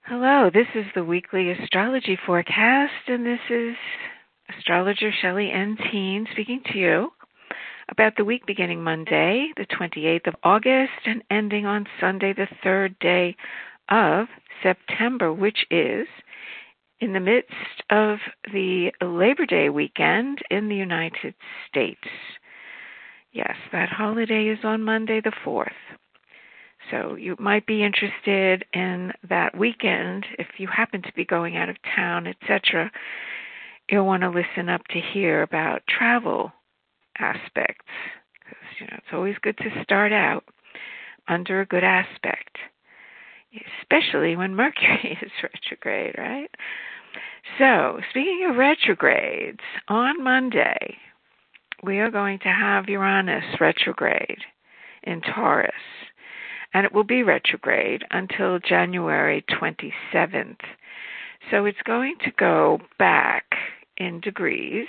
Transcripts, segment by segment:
Hello, this is the weekly astrology forecast, and this is astrologer Shelley N. Teen speaking to you about the week beginning Monday, the 28th of August, and ending on Sunday, the third day of September, which is in the midst of the Labor Day weekend in the United States. Yes, that holiday is on Monday, the 4th. So you might be interested in that weekend if you happen to be going out of town, etc. You'll want to listen up to hear about travel aspects, because it's always good to start out under a good aspect, especially when Mercury is retrograde, right? So, speaking of retrogrades, on Monday we are going to have Uranus retrograde in Taurus. And it will be retrograde until January 27th. So it's going to go back in degrees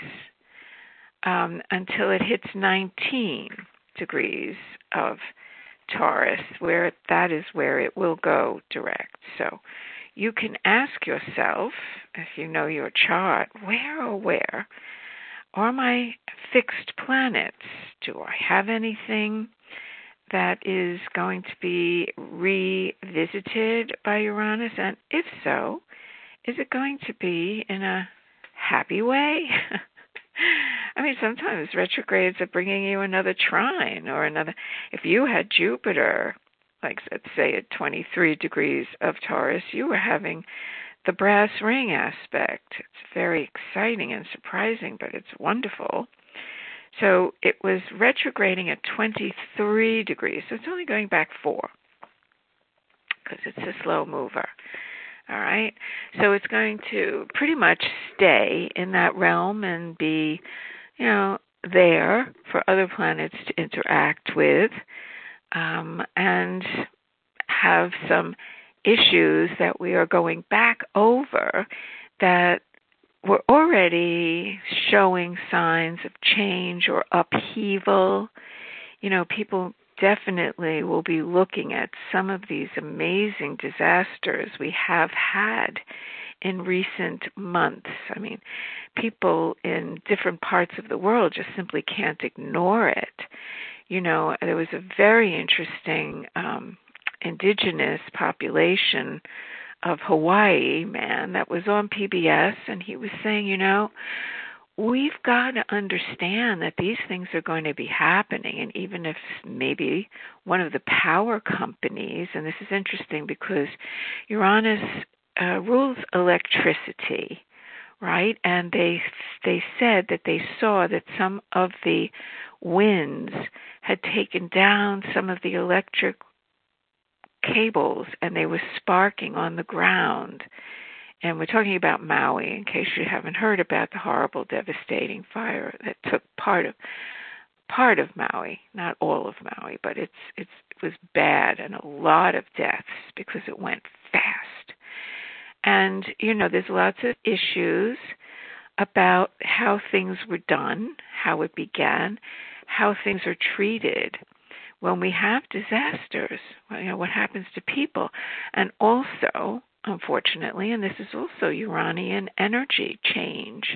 until it hits 19 degrees of Taurus, where that is where it will go direct. So you can ask yourself, if you know your chart, where are my fixed planets? Do I have anything that is going to be revisited by Uranus? And if so, is it going to be in a happy way? I mean, sometimes retrogrades are bringing you another trine or another. If you had Jupiter, like let's say at 23 degrees of Taurus, you were having the brass ring aspect. It's very exciting and surprising, but it's wonderful. So it was retrograding at 23 degrees. So it's only going back 4 because it's a slow mover. All right. So it's going to pretty much stay in that realm and be, there for other planets to interact with and have some issues that we are going back over that we're already showing signs of change or upheaval. People definitely will be looking at some of these amazing disasters we have had in recent months. I mean, people in different parts of the world just simply can't ignore it. There was a very interesting indigenous population of Hawaii man that was on PBS, and he was saying, we've got to understand that these things are going to be happening, and even if maybe one of the power companies, and this is interesting because Uranus rules electricity, right? And they said that they saw that some of the winds had taken down some of the electric cables, and they were sparking on the ground. And we're talking about Maui, in case you haven't heard about the horrible, devastating fire that took part of Maui, not all of Maui, but it was bad and a lot of deaths because it went fast. And there's lots of issues about how things were done, how it began, how things are treated when we have disasters, what happens to people. And also, unfortunately, and this is also Uranian energy change,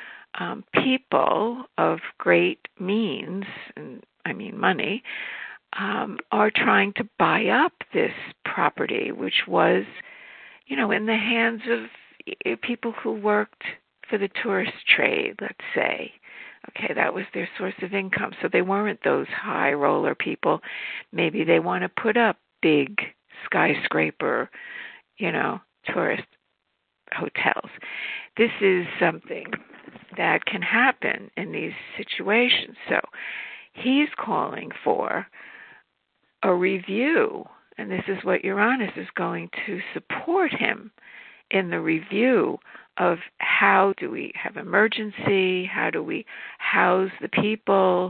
people of great means, and I mean money, are trying to buy up this property, which was, in the hands of people who worked for the tourist trade, let's say. Okay, that was their source of income. So they weren't those high roller people. Maybe they want to put up big skyscraper, tourist hotels. This is something that can happen in these situations. So he's calling for a review, and this is what Uranus is going to support him in the review of how do we have emergency, how do we house the people,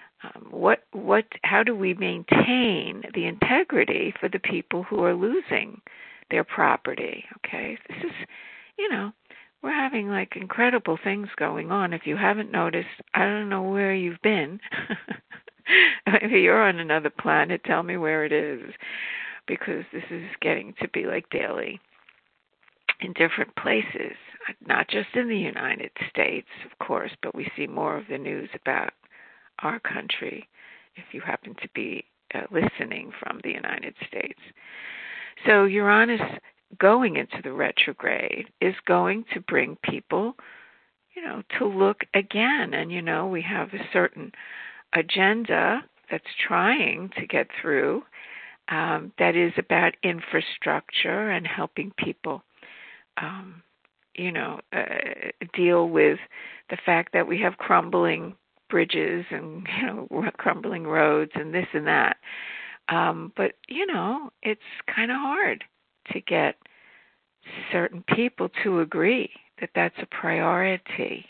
how do we maintain the integrity for the people who are losing their property. Okay, this is, we're having like incredible things going on. If you haven't noticed, I don't know where you've been. If you're on another planet, tell me where it is, because this is getting to be like daily. in different places, not just in the United States, of course, but we see more of the news about our country if you happen to be listening from the United States. So Uranus going into the retrograde is going to bring people, to look again. And, we have a certain agenda that's trying to get through that is about infrastructure and helping people, deal with the fact that we have crumbling bridges and, crumbling roads and this and that. But, it's kind of hard to get certain people to agree that that's a priority.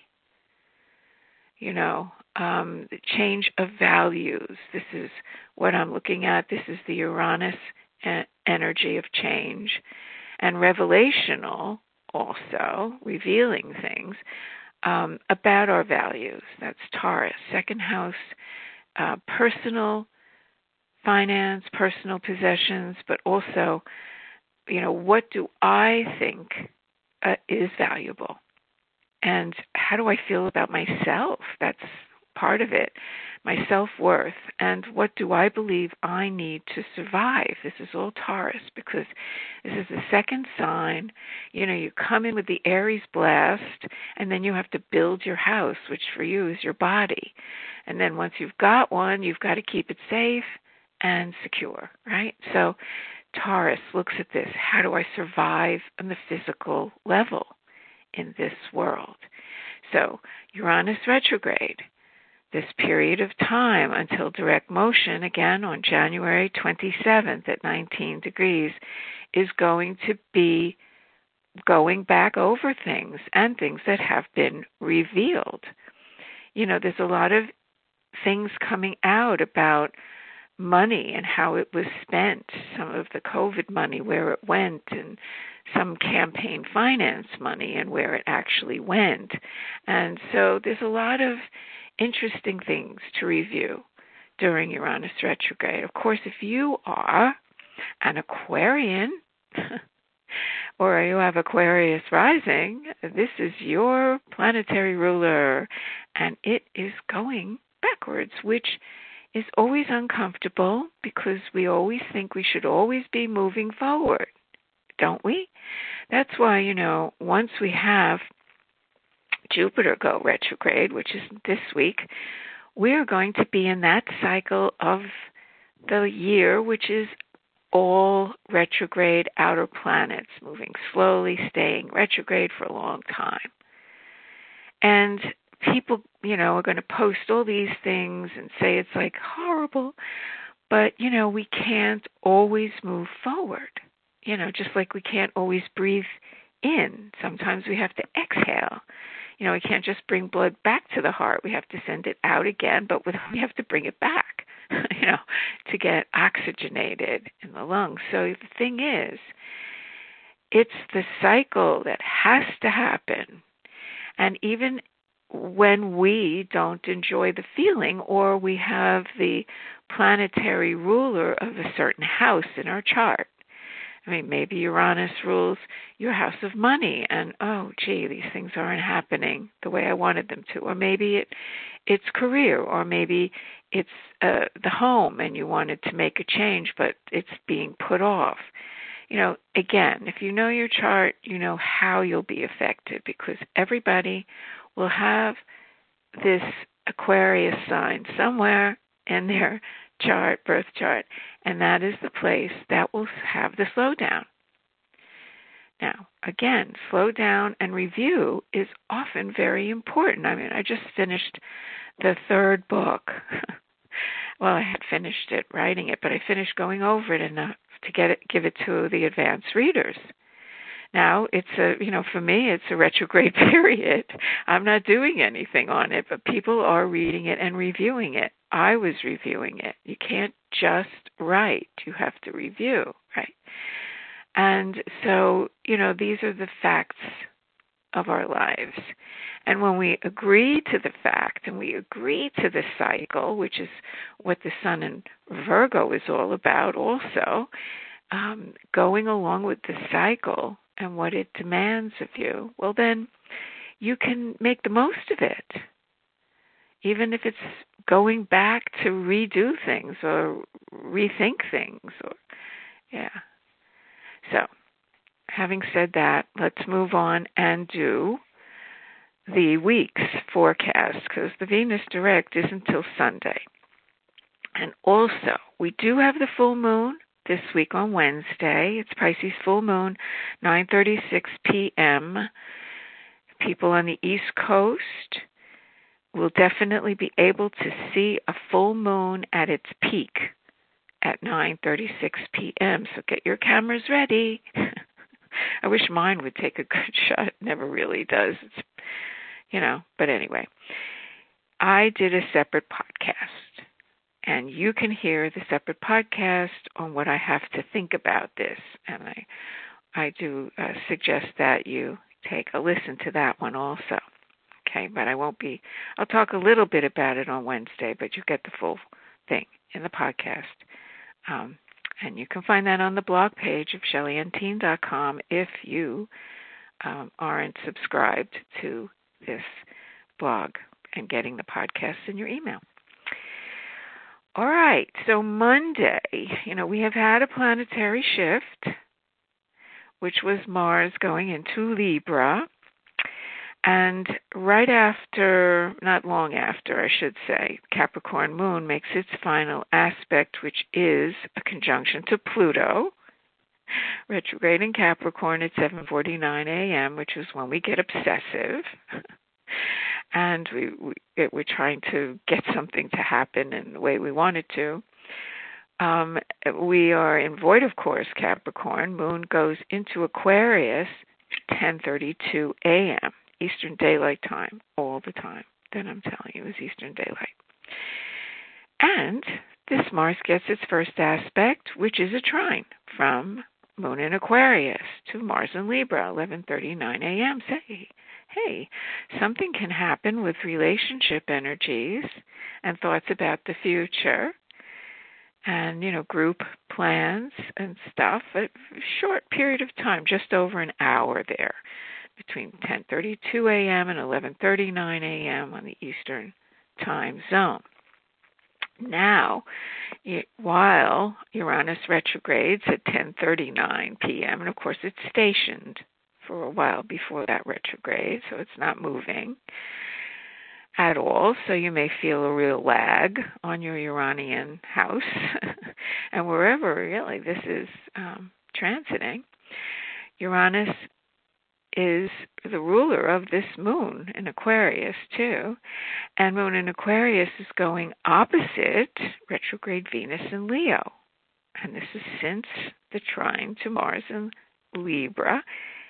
The change of values. This is what I'm looking at. This is the Uranus energy of change. And revelational, also, revealing things about our values. That's Taurus. Second house, personal finance, personal possessions, but also, what do I think is valuable? And how do I feel about myself? That's part of it. My self-worth. And what do I believe I need to survive? This is all Taurus because this is the second sign. You come in with the Aries blast, and then you have to build your house, which for you is your body. And then once you've got one, you've got to keep it safe and secure, right? So Taurus looks at this. How do I survive on the physical level in this world? So Uranus retrograde, this period of time until direct motion, again on January 27th at 19 degrees, is going to be going back over things and things that have been revealed. There's a lot of things coming out about money and how it was spent, some of the COVID money, where it went, and some campaign finance money and where it actually went. And so there's a lot of interesting things to review during Uranus retrograde. Of course, if you are an Aquarian or you have Aquarius rising, this is your planetary ruler, and it is going backwards, which is always uncomfortable because we always think we should always be moving forward, don't we? That's why, once we have Jupiter go retrograde, which is this week, we're going to be in that cycle of the year, which is all retrograde outer planets, moving slowly, staying retrograde for a long time. And people, are going to post all these things and say it's like horrible, but, we can't always move forward. Just like we can't always breathe in. Sometimes we have to exhale. We can't just bring blood back to the heart. We have to send it out again, but we have to bring it back, to get oxygenated in the lungs. So the thing is, it's the cycle that has to happen. And even when we don't enjoy the feeling, or we have the planetary ruler of a certain house in our chart. Maybe Uranus rules your house of money, and these things aren't happening the way I wanted them to. Or maybe it's career, or maybe it's the home, and you wanted to make a change, but it's being put off. Again, if you know your chart, you know how you'll be affected, because everybody will have this Aquarius sign somewhere in their chart, birth chart, and that is the place that will have the slowdown. Now, again, slow down and review is often very important. I just finished the third book. Well, I had finished it, writing it, but I finished going over it enough to give it to the advanced readers. Now, for me, it's a retrograde period. I'm not doing anything on it, but people are reading it and reviewing it. I was reviewing it. You can't just write. You have to review, right? And so, these are the facts of our lives. And when we agree to the fact and we agree to the cycle, which is what the Sun in Virgo is all about also, going along with the cycle and what it demands of you, well, then you can make the most of it, even if it's going back to redo things or rethink things. So, having said that, let's move on and do the week's forecast, because the Venus Direct isn't until Sunday. And also, we do have the full moon this week on Wednesday. It's Pisces full moon, 9:36 p.m. People on the East Coast will definitely be able to see a full moon at its peak at 9:36 p.m. So get your cameras ready. I wish mine would take a good shot. It never really does. But anyway, I did a separate podcast, and you can hear the separate podcast on what I have to think about this. And I do suggest that you take a listen to that one also. Okay, but I'll talk a little bit about it on Wednesday, but you get the full thing in the podcast. And you can find that on the blog page of ShellyNTeen.com if you aren't subscribed to this blog and getting the podcasts in your email. All right, so Monday, we have had a planetary shift, which was Mars going into Libra. And right after, not long after, I should say, Capricorn moon makes its final aspect, which is a conjunction to Pluto, retrograde in Capricorn at 7:49 a.m., which is when we get obsessive. And we're trying to get something to happen in the way we want it to. We are in void of course, Capricorn. Moon goes into Aquarius at 10:32 a.m. Eastern Daylight Time, all the time. Then I'm telling you, it's Eastern Daylight. And this Mars gets its first aspect, which is a trine from Moon in Aquarius to Mars in Libra, 11:39 a.m. Say, hey, something can happen with relationship energies and thoughts about the future and, group plans and stuff. A short period of time, just over an hour there, between 10:32 a.m. and 11:39 a.m. on the Eastern Time Zone. Now, while Uranus retrogrades at 10:39 p.m., and of course it's stationed for a while before that retrograde, so it's not moving at all, so you may feel a real lag on your Uranian house and wherever really this is transiting. Uranus is the ruler of this moon in Aquarius too, and Moon in Aquarius is going opposite retrograde Venus in Leo, and this is since the trine to Mars in Libra.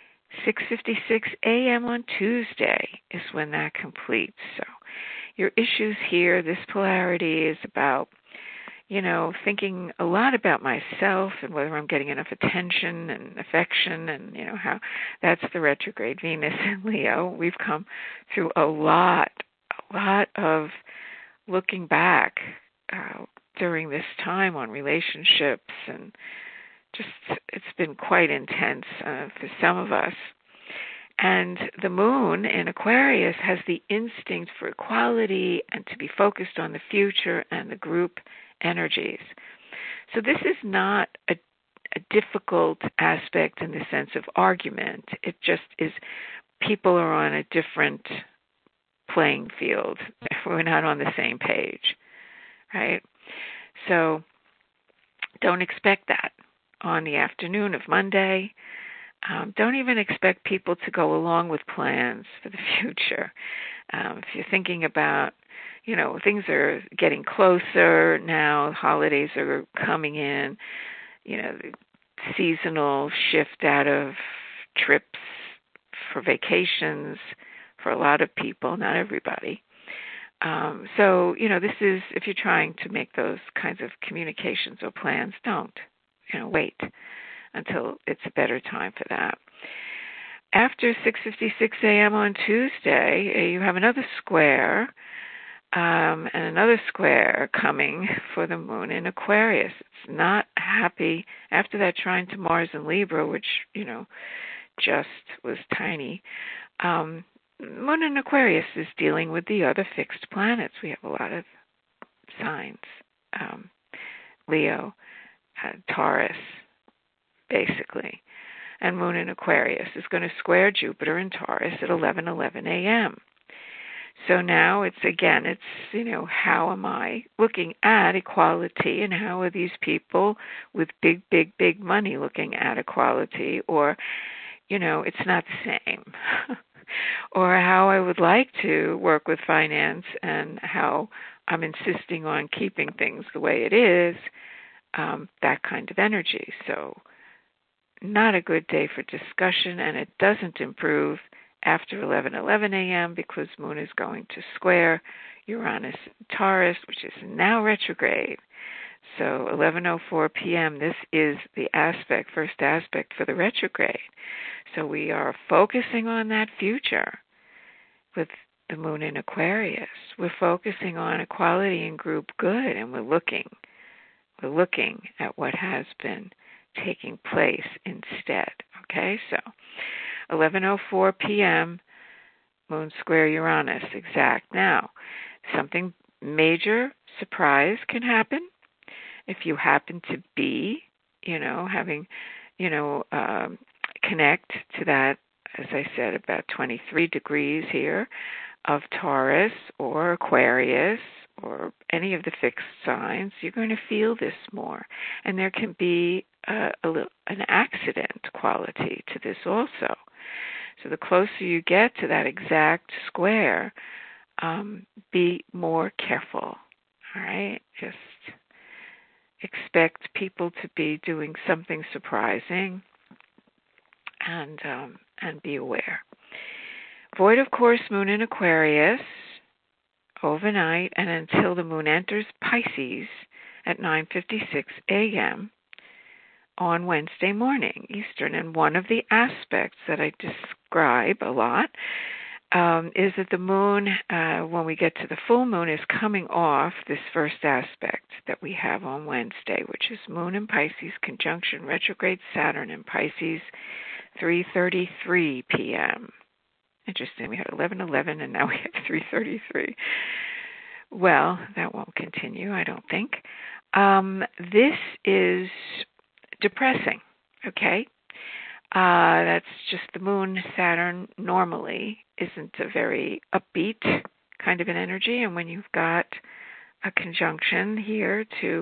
6:56 a.m. on Tuesday is when that completes. So your issues here, this polarity is about thinking a lot about myself and whether I'm getting enough attention and affection, and how that's the retrograde Venus in Leo. We've come through a lot of looking back during this time on relationships, and just it's been quite intense for some of us. And the moon in Aquarius has the instinct for equality and to be focused on the future and the group energies. So this is not a difficult aspect in the sense of argument. It just is people are on a different playing field. We're not on the same page, right? So don't expect that on the afternoon of Monday. Don't even expect people to go along with plans for the future. If you're thinking about, things are getting closer now, holidays are coming in, the seasonal shift out of trips for vacations for a lot of people, not everybody. So, this is, if you're trying to make those kinds of communications or plans, don't, wait until it's a better time for that. After 6:56 a.m. on Tuesday, you have another square, and another square coming for the moon in Aquarius. It's not happy after that trine to Mars in Libra, which, just was tiny. Moon in Aquarius is dealing with the other fixed planets. We have a lot of signs. Leo, Taurus, basically. And Moon in Aquarius is going to square Jupiter in Taurus at 11:11 a.m. So now it's, how am I looking at equality, and how are these people with big, big, big money looking at equality? Or, it's not the same. Or how I would like to work with finance and how I'm insisting on keeping things the way it is, that kind of energy. So not a good day for discussion, and it doesn't improve after 11:11 a.m. because Moon is going to square Uranus and Taurus, which is now retrograde. So 11:04 p.m., this is the first aspect for the retrograde. So we are focusing on that future with the Moon in Aquarius. We're focusing on equality and group good, and we're looking at what has been taking place instead. Okay, so 11:04 p.m., Moon square Uranus, exact. Now, something major surprise can happen if you happen to be, having, connect to that, as I said, about 23 degrees here of Taurus or Aquarius or any of the fixed signs. You're going to feel this more. And there can be an accident quality to this also. So the closer you get to that exact square, be more careful. All right? Just expect people to be doing something surprising, and be aware. Void, of course, Moon in Aquarius overnight and until the Moon enters Pisces at 9:56 a.m. on Wednesday morning, Eastern. And one of the aspects that I describe a lot is that the Moon, when we get to the full Moon, is coming off this first aspect that we have on Wednesday, which is Moon in Pisces conjunction retrograde Saturn in Pisces, 3:33 p.m. Interesting, we had 11:11 and now we have 3:33. Well, that won't continue, I don't think. This is depressing, okay? That's just the Moon, Saturn normally isn't a very upbeat kind of an energy, and when you've got a conjunction here to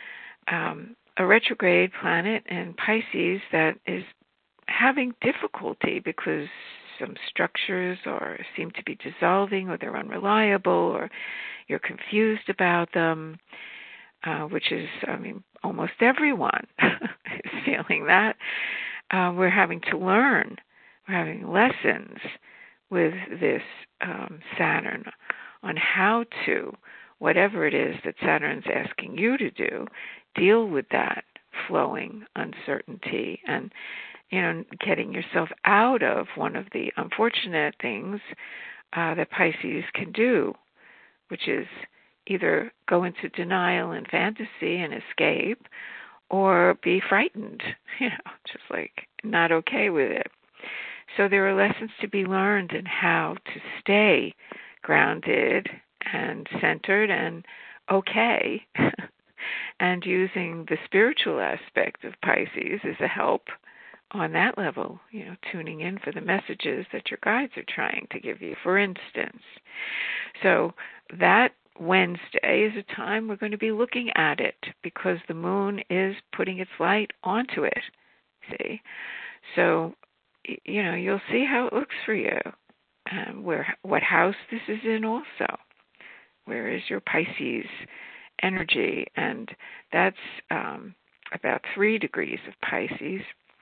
a retrograde planet in Pisces that is having difficulty because some structures seem to be dissolving, or they're unreliable, or you're confused about them, which is, almost everyone is feeling that. We're having to learn. We're having lessons with this Saturn on how to, whatever it is that Saturn's asking you to do, deal with that flowing uncertainty and, getting yourself out of one of the unfortunate things that Pisces can do, which is either go into denial and fantasy and escape, or be frightened, just like not okay with it. So there are lessons to be learned in how to stay grounded and centered and okay, and using the spiritual aspect of Pisces as a help on that level, tuning in for the messages that your guides are trying to give you, for instance. So that Wednesday is a time we're going to be looking at it because the Moon is putting its light onto it, see? So, you'll see how it looks for you, what house this is in also. Where is your Pisces energy? And that's about 3 degrees of Pisces.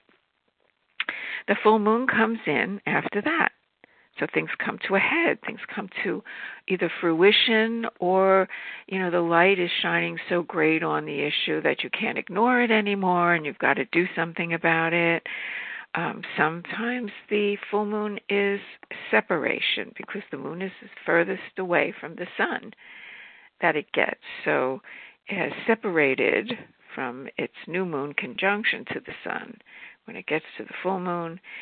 The full Moon comes in after that. So things come to a head. Things come to either fruition or, the light is shining so great on the issue that you can't ignore it anymore and you've got to do something about it. Sometimes the full moon is separation because the moon is furthest away from the sun that it gets. So it has separated from its new moon conjunction to the sun when it gets to the full moon.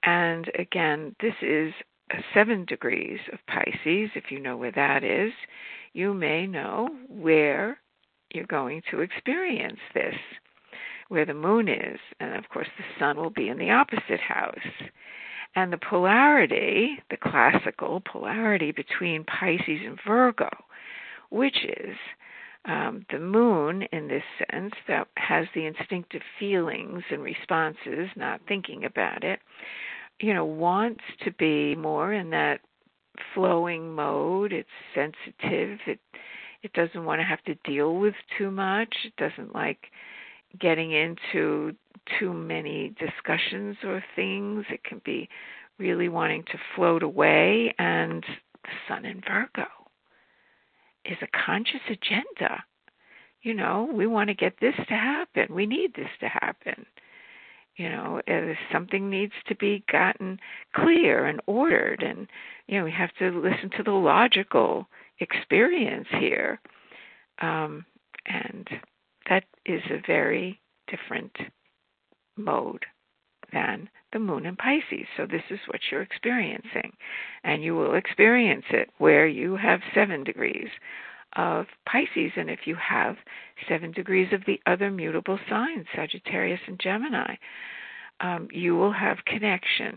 And again, this is 7 degrees of Pisces. If you know where that is, you may know where you're going to experience this, where the moon is. And of course, the sun will be in the opposite house. And the polarity, the classical polarity between Pisces and Virgo, which is the moon in this sense that has the instinctive feelings and responses, not thinking about it, wants to be more in that flowing mode. It's sensitive. It doesn't want to have to deal with too much. It doesn't like getting into too many discussions or things. It can be really wanting to float away. And the sun in Virgo is a conscious agenda. We want to get this to happen. We need this to happen. Something needs to be gotten clear and ordered, and we have to listen to the logical experience here, and that is a very different mode than the moon in Pisces. So this is what you're experiencing, and you will experience it where you have 7 degrees of Pisces, and if you have 7 degrees of the other mutable signs, Sagittarius and Gemini, you will have connection,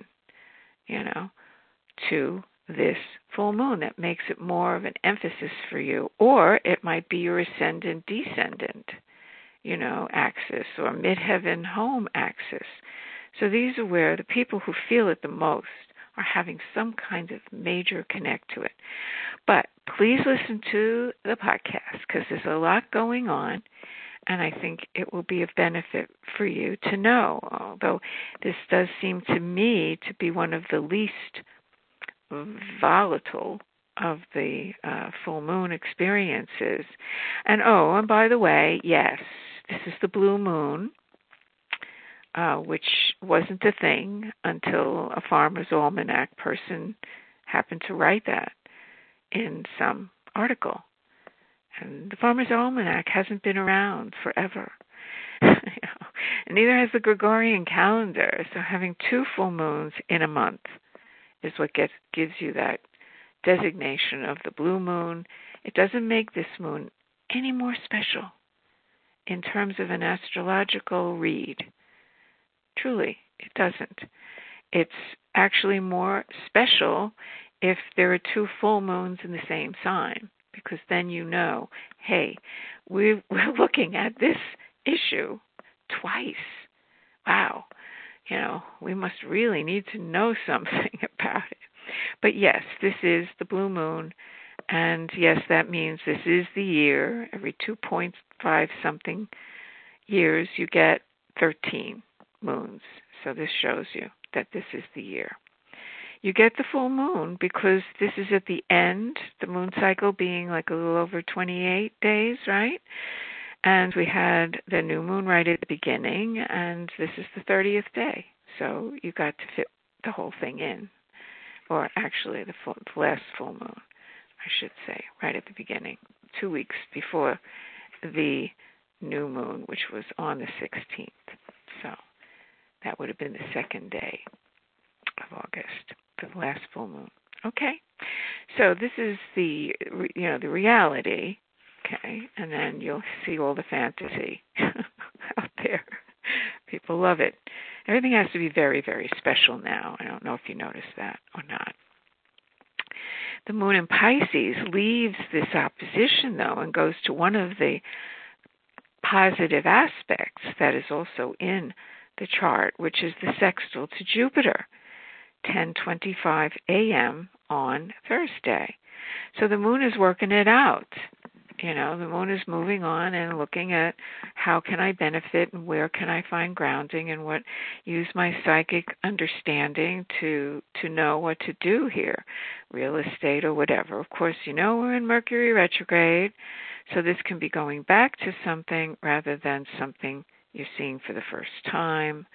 to this full moon that makes it more of an emphasis for you. Or it might be your ascendant-descendant, axis, or midheaven home axis. So these are where the people who feel it the most are having some kind of major connect to it. But please listen to the podcast because there's a lot going on, and I think it will be of benefit for you to know, although this does seem to me to be one of the least volatile of the full moon experiences. And by the way, yes, this is the blue moon, which wasn't a thing until a Farmer's Almanac person happened to write that in some article. And the Farmer's Almanac hasn't been around forever. And neither has the Gregorian calendar. So having 2 full moons in a month is what gives you that designation of the blue moon. It doesn't make this moon any more special in terms of an astrological read. Truly, it doesn't. It's actually more special if there are 2 full moons in the same sign, because then hey, we're looking at this issue twice. Wow. We must really need to know something about it. But yes, this is the blue moon, and yes, that means this is the year. Every 2.5 something years, you get 13 moons. So this shows you that this is the year. You get the full moon because this is at the end, the moon cycle being like a little over 28 days, right? And we had the new moon right at the beginning, and this is the 30th day. So you got to fit the whole thing in, or actually the last full moon, I should say, right at the beginning, 2 weeks before the new moon, which was on the 16th. So that would have been the 2nd day of August, the last full moon. Okay, so this is the reality. Okay, and then you'll see all the fantasy out there. People love it. Everything has to be very, very special now. I don't know if you noticed that or not. The moon in Pisces leaves this opposition, though, and goes to one of the positive aspects that is also in the chart, which is the sextile to Jupiter, 10:25 a.m. on Thursday. So the moon is working it out. The moon is moving on and looking at how can I benefit and where can I find grounding and use my psychic understanding to know what to do here, real estate or whatever. Of course, we're in Mercury retrograde, so this can be going back to something rather than something you're seeing for the first time,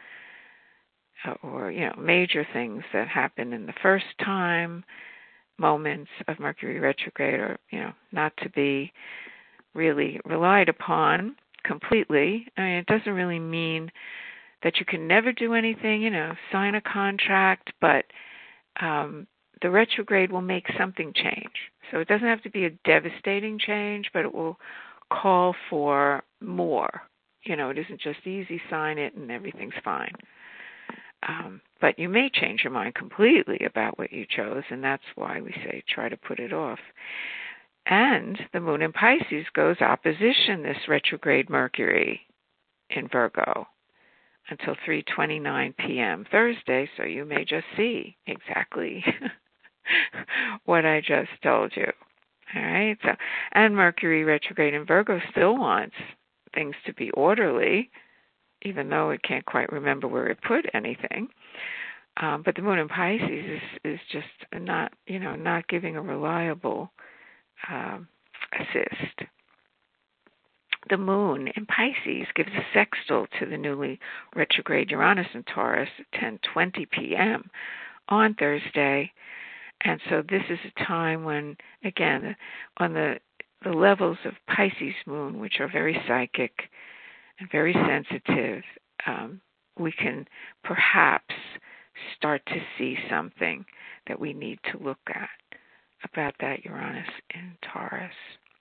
or, major things that happen in the first time. Moments of Mercury retrograde are, not to be really relied upon completely. I mean, it doesn't really mean that you can never do anything, sign a contract, but the retrograde will make something change. So it doesn't have to be a devastating change, but it will call for more. It isn't just easy, sign it, and everything's fine. But you may change your mind completely about what you chose, and that's why we say try to put it off. And the moon in Pisces goes opposition this retrograde Mercury in Virgo until 3:29 p.m. Thursday, so you may just see exactly what I just told you. All right? So, and Mercury retrograde in Virgo still wants things to be orderly, even though it can't quite remember where it put anything. But the moon in Pisces is just not giving a reliable assist. The moon in Pisces gives a sextile to the newly retrograde Uranus in Taurus at 10:20 p.m. on Thursday. And so this is a time when, again, on the levels of Pisces moon, which are very psychic and very sensitive, we can perhaps start to see something that we need to look at about that Uranus in Taurus.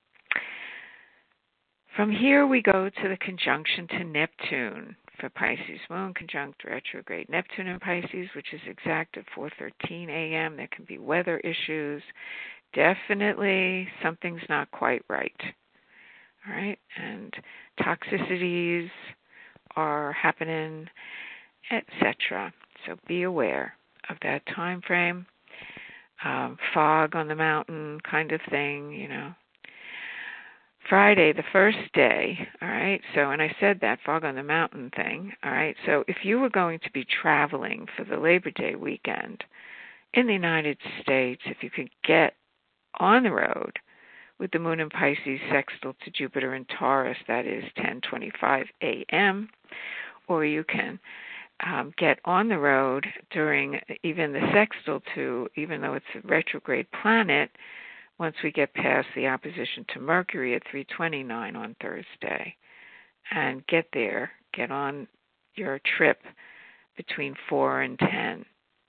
From here we go to the conjunction to Neptune for Pisces moon, conjunct retrograde Neptune in Pisces, which is exact at 4:13 a.m. There can be weather issues. Definitely something's not quite right. All right? And toxicities are happening, etc. So be aware of that time frame. Fog on the mountain kind of thing, Friday, the first day, all right, so, and I said that, fog on the mountain thing, all right, so if you were going to be traveling for the Labor Day weekend in the United States, if you could get on the road with the moon in Pisces sextile to Jupiter in Taurus, that is 10:25 a.m., or you can get on the road during even the sextile to, even though it's a retrograde planet, once we get past the opposition to Mercury at 3:29 on Thursday, and get on your trip between 4 and 10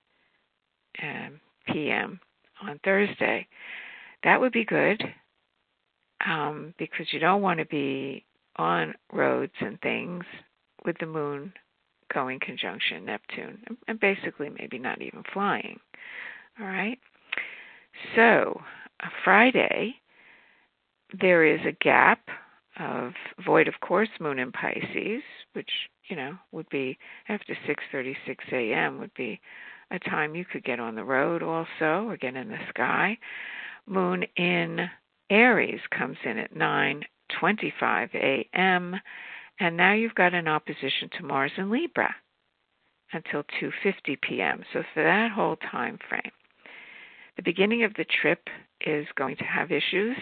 p.m. on Thursday. That would be good, because you don't want to be on roads and things with the moon going conjunction Neptune, and basically maybe not even flying. All right? So, Friday, there is a gap of void of course moon in Pisces, which, would be after 6:36 a.m. would be a time you could get on the road also, again in the sky. Moon in Aries comes in at 9:25 a.m., and now you've got an opposition to Mars in Libra until 2:50 p.m. So for that whole time frame, the beginning of the trip is going to have issues,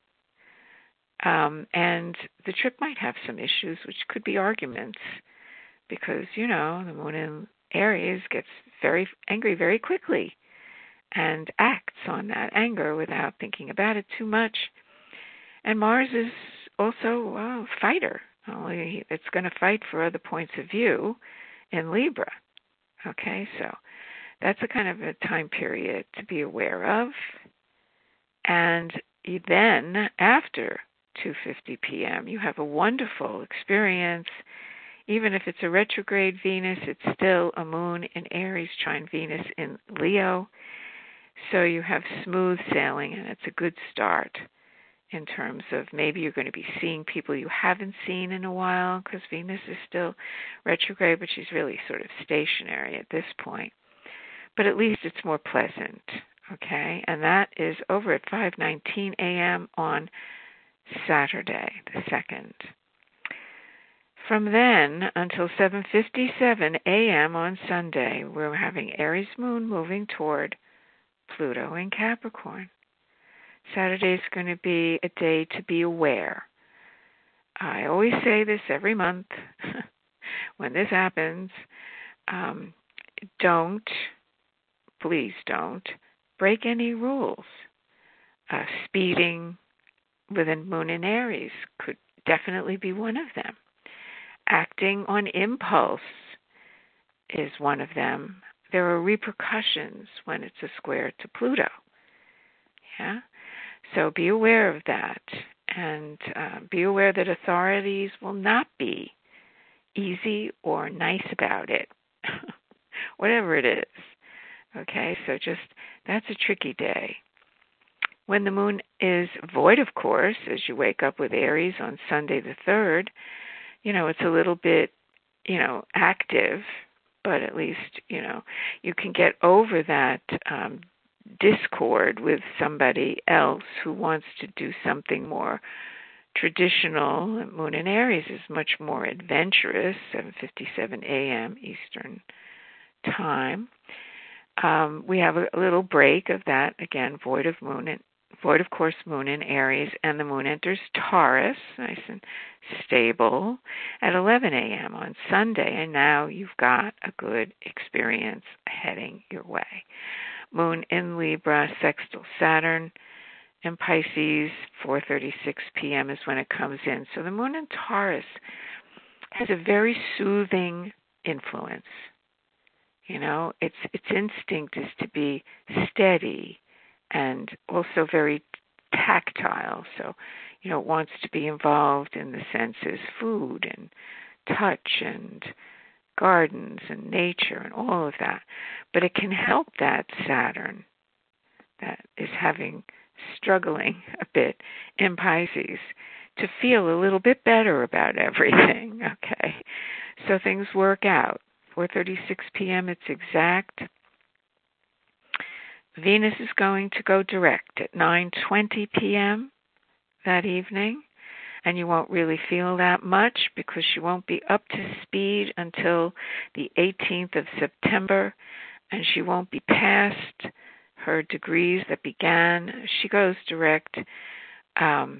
and the trip might have some issues, which could be arguments, because, the moon in Aries gets very angry very quickly and acts on that anger without thinking about it too much. And Mars is also a fighter, only it's going to fight for other points of view in Libra. Okay, so that's a kind of a time period to be aware of. And then after 2:50 p.m., you have a wonderful experience. Even if it's a retrograde Venus, it's still a moon in Aries trine Venus in Leo. So you have smooth sailing, and it's a good start in terms of maybe you're going to be seeing people you haven't seen in a while, because Venus is still retrograde, but she's really sort of stationary at this point. But at least it's more pleasant, okay? And that is over at 5:19 a.m. on Saturday, the 2nd. From then until 7:57 a.m. on Sunday, we're having Aries moon moving toward Pluto in Capricorn. Saturday is going to be a day to be aware. I always say this every month when this happens. Please don't break any rules. Speeding with a moon in Aries could definitely be one of them. Acting on impulse is one of them. There are repercussions when it's a square to Pluto. Yeah? So be aware of that, and be aware that authorities will not be easy or nice about it, whatever it is. Okay, so just, that's a tricky day. When the moon is void, of course, as you wake up with Aries on Sunday the 3rd, it's a little bit, active, but at least, you can get over that discord with somebody else who wants to do something more traditional. Moon in Aries is much more adventurous, 7:57 a.m. Eastern Time. We have a little break of that, again, void of course, moon in Aries, and the moon enters Taurus, nice and stable, at 11 a.m. on Sunday, and now you've got a good experience heading your way. Moon in Libra, sextile Saturn in Pisces, 4:36 p.m. is when it comes in. So the moon in Taurus has a very soothing influence. Its instinct is to be steady and also very tactile. So, it wants to be involved in the senses, food and touch and gardens and nature and all of that. But it can help that Saturn that is struggling a bit in Pisces to feel a little bit better about everything, okay? So things work out. 4:36 p.m. it's exact. Venus is going to go direct at 9:20 p.m. that evening, and you won't really feel that much because she won't be up to speed until the 18th of September, and she won't be past her degrees that began. She goes direct, and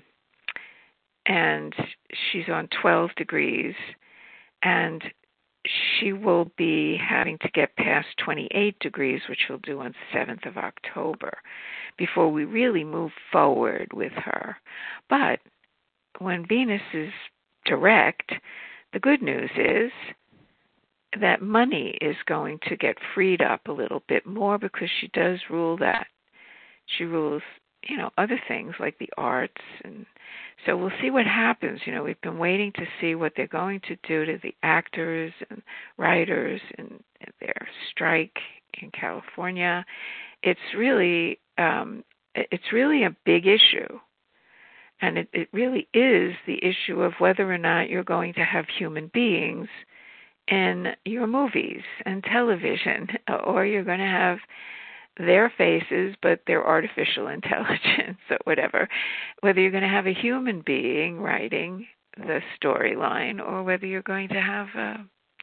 she's on 12 degrees, and she will be having to get past 28 degrees, which she'll do on 7th of October, before we really move forward with her. But when Venus is direct, the good news is that money is going to get freed up a little bit more because she does rule that. She rules, other things like the arts. And so we'll see what happens. We've been waiting to see what they're going to do to the actors and writers in their strike in California. It's really a big issue. And it really is the issue of whether or not you're going to have human beings in your movies and television, or you're going to have their faces, but they're artificial intelligence or whatever. Whether you're going to have a human being writing the storyline, or whether you're going to have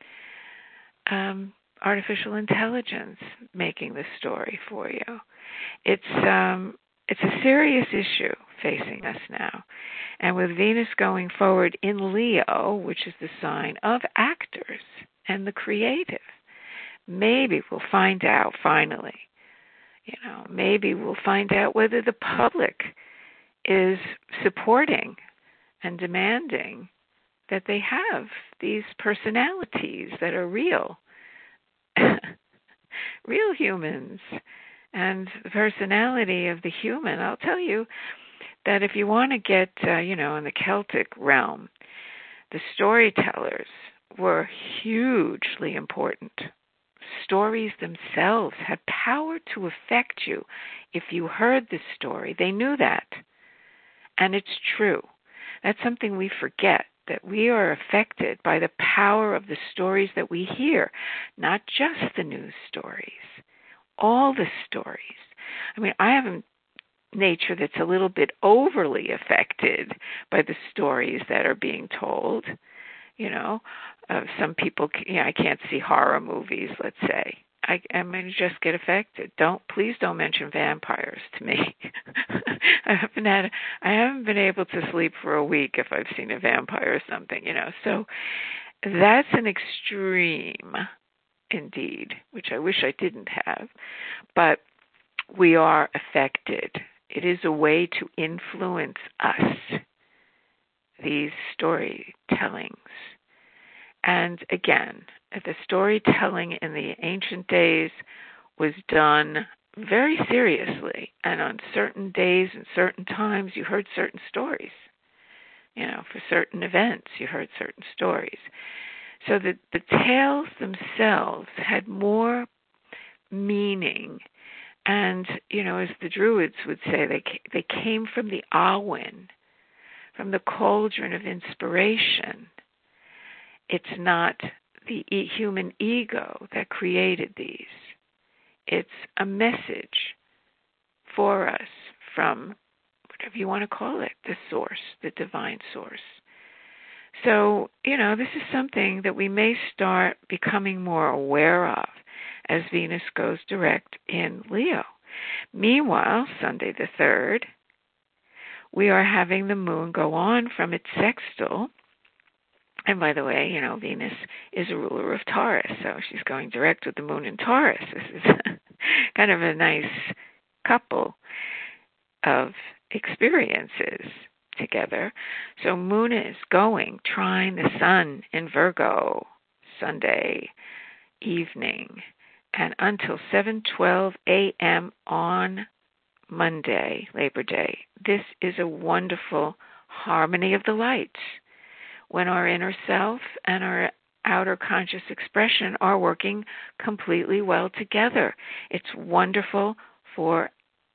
artificial intelligence making the story for you. It's a serious issue facing us now. And with Venus going forward in Leo, which is the sign of actors and the creative, maybe we'll find out finally. Maybe we'll find out whether the public is supporting and demanding that they have these personalities that are real, real humans. And the personality of the human, I'll tell you that if you want to get, in the Celtic realm, the storytellers were hugely important. Stories themselves had power to affect you if you heard the story. They knew that. And it's true. That's something we forget, that we are affected by the power of the stories that we hear, not just the news stories, all the stories. I have a nature that's a little bit overly affected by the stories that are being told. Some people, I can't see horror movies, let's say. I'm going to just get affected. Please don't mention vampires to me. I haven't been able to sleep for a week if I've seen a vampire or something, So that's an extreme, indeed, which I wish I didn't have. But we are affected. It is a way to influence us, these storytellings. And again, the storytelling in the ancient days was done very seriously. And on certain days and certain times, you heard certain stories. For certain events, you heard certain stories. So that the tales themselves had more meaning. And, as the Druids would say, they came from the Awen, from the cauldron of inspiration. It's not the human ego that created these. It's a message for us from whatever you want to call it, the source, the divine source. So, this is something that we may start becoming more aware of as Venus goes direct in Leo. Meanwhile, Sunday the 3rd, we are having the moon go on from its sextile. And by the way, Venus is a ruler of Taurus, so she's going direct with the moon in Taurus. This is kind of a nice couple of experiences together. So moon is going, trine the sun in Virgo Sunday evening and until 7:12 a.m. on Monday, Labor Day. This is a wonderful harmony of the lights when our inner self and our outer conscious expression are working completely well together. It's wonderful for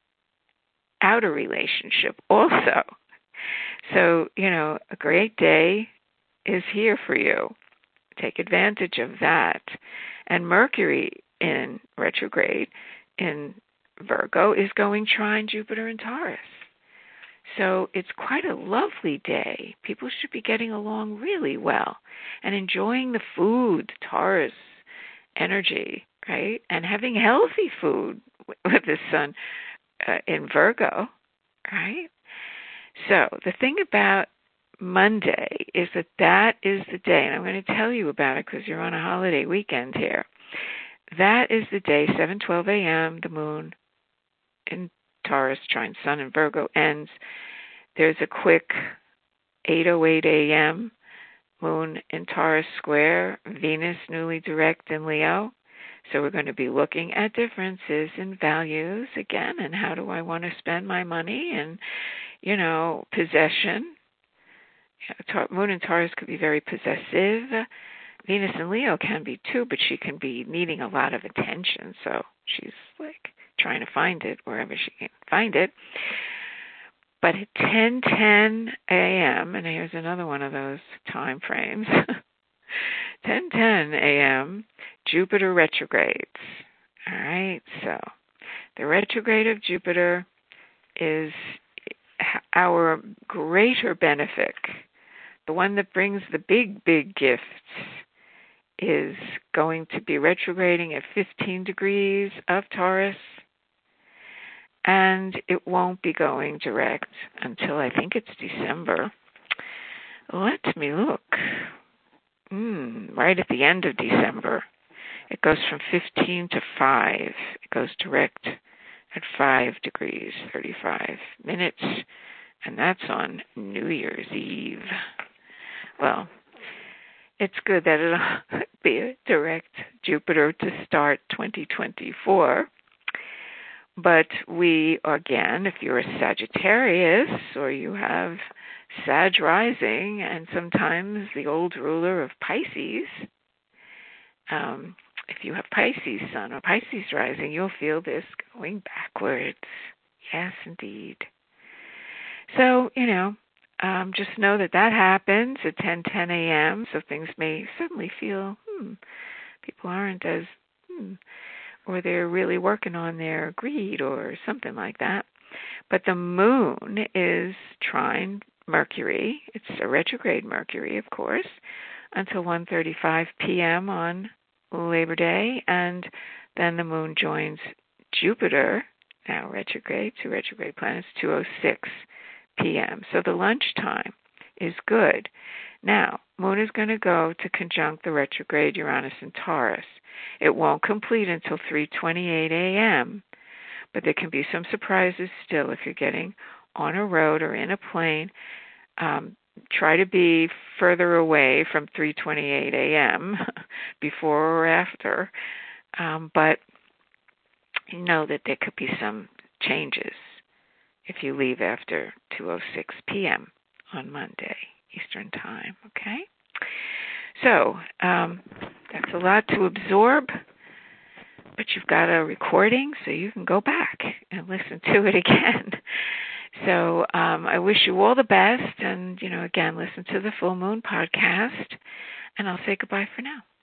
outer relationship also. So, a great day is here for you. Take advantage of that. And Mercury in retrograde in Virgo is going trine Jupiter in Taurus. So it's quite a lovely day. People should be getting along really well and enjoying the food, Taurus energy, right? And having healthy food with the sun in Virgo, right? So the thing about Monday is that is the day, and I'm going to tell you about it because you're on a holiday weekend here. That is the day, 7:12 a.m., the moon in Taurus, trine sun in Virgo ends. There's a quick 8:08 a.m., moon in Taurus square, Venus newly direct in Leo. So we're going to be looking at differences in values again, and how do I want to spend my money, and, possession. Moon in Taurus could be very possessive. Venus in Leo can be too, but she can be needing a lot of attention, so she's like trying to find it wherever she can find it. But at 10:10 a.m., and here's another one of those time frames, 10:10 a.m., Jupiter retrogrades. All right, so the retrograde of Jupiter is our greater benefic. The one that brings the big, big gifts is going to be retrograding at 15 degrees of Taurus, and it won't be going direct until I think it's December. Let me look. Right at the end of December. It goes from 15 to 5. It goes direct at 5 degrees, 35 minutes, and that's on New Year's Eve. Well, it's good that it'll be a direct Jupiter to start 2024. But we, again, if you're a Sagittarius or you have Sag rising and sometimes the old ruler of Pisces, if you have Pisces sun or Pisces rising, you'll feel this going backwards. Yes, indeed. So, just know that happens at 10:10 a.m., so things may suddenly feel, people aren't as, or they're really working on their greed or something like that. But the moon is trine Mercury. It's a retrograde Mercury, of course, until 1:35 p.m. on Labor Day, and then the moon joins Jupiter, now retrograde, two retrograde planets, 2:06 p.m. So the lunchtime is good. Now, moon is going to go to conjunct the retrograde Uranus and Taurus. It won't complete until 3:28 a.m., but there can be some surprises still if you're getting on a road or in a plane. try to be further away from 3:28 a.m. before or after, but you know that there could be some changes if you leave after 2:06 p.m. on Monday Eastern Time. Okay, so that's a lot to absorb. But you've got a recording, so you can go back and listen to it again. So I wish you all the best, and, again, listen to the Full Moon podcast, and I'll say goodbye for now.